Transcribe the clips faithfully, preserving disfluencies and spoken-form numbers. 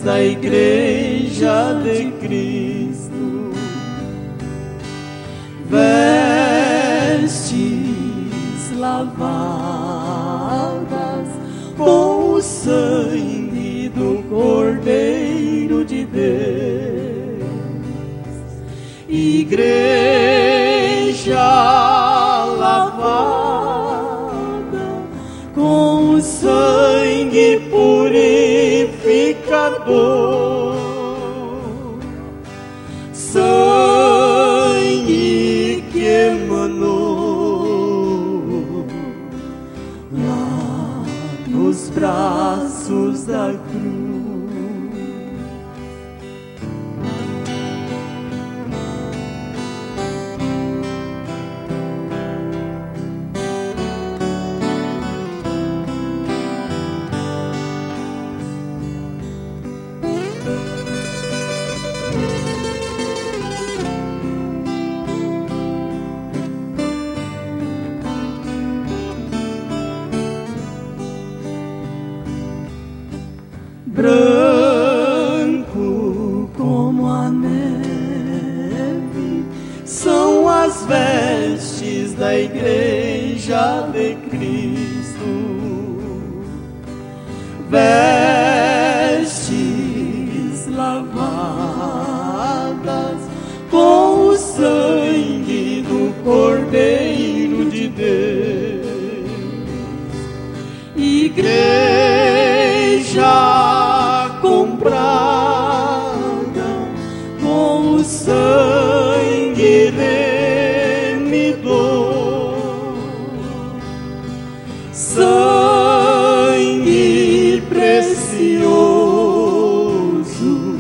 da Igreja de Cristo, vestes lavadas com o sangue do Cordeiro de Deus, Igreja lavada com o sangue purificador, sangue que emanou lá nos braços da cruz. Branco como a neve são as vestes da Igreja de Cristo, vestes lavadas com o sangue do Cordeiro de Deus, Igreja comprada com o sangue remidor, sangue precioso,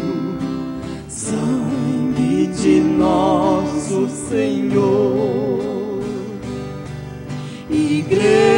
sangue de nosso Senhor, Igreja